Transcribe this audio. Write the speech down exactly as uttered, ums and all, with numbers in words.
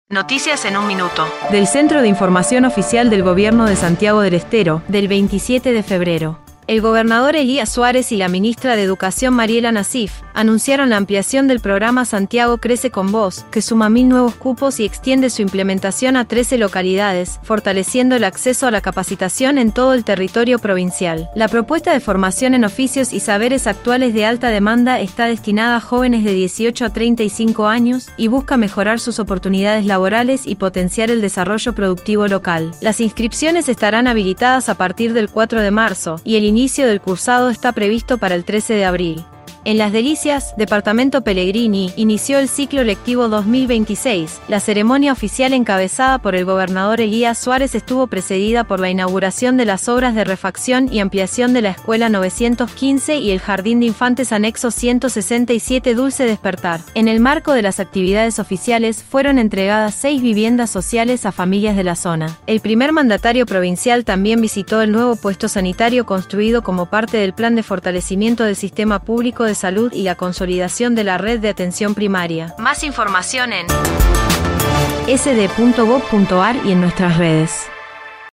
Noticias en un minuto. Del Centro de Información Oficial del Gobierno de Santiago del Estero, del veintisiete de febrero. El gobernador Elías Suárez y la ministra de Educación Mariela Nasif anunciaron la ampliación del programa Santiago Crece con Vos, que suma mil nuevos cupos y extiende su implementación a trece localidades, fortaleciendo el acceso a la capacitación en todo el territorio provincial. La propuesta de formación en oficios y saberes actuales de alta demanda está destinada a jóvenes de dieciocho a treinta y cinco años y busca mejorar sus oportunidades laborales y potenciar el desarrollo productivo local. Las inscripciones estarán habilitadas a partir del cuatro de marzo y el inicio del cursado está previsto para el trece de abril. En Las Delicias, departamento Pellegrini, inició el ciclo lectivo dos mil veintiséis. La ceremonia oficial encabezada por el gobernador Elías Suárez estuvo precedida por la inauguración de las obras de refacción y ampliación de la Escuela novecientos quince y el Jardín de Infantes Anexo ciento sesenta y siete Dulce Despertar. En el marco de las actividades oficiales fueron entregadas seis viviendas sociales a familias de la zona. El primer mandatario provincial también visitó el nuevo puesto sanitario construido como parte del plan de fortalecimiento del sistema público de salud y la consolidación de la red de atención primaria. Más información en ese de punto gob punto ar y en nuestras redes.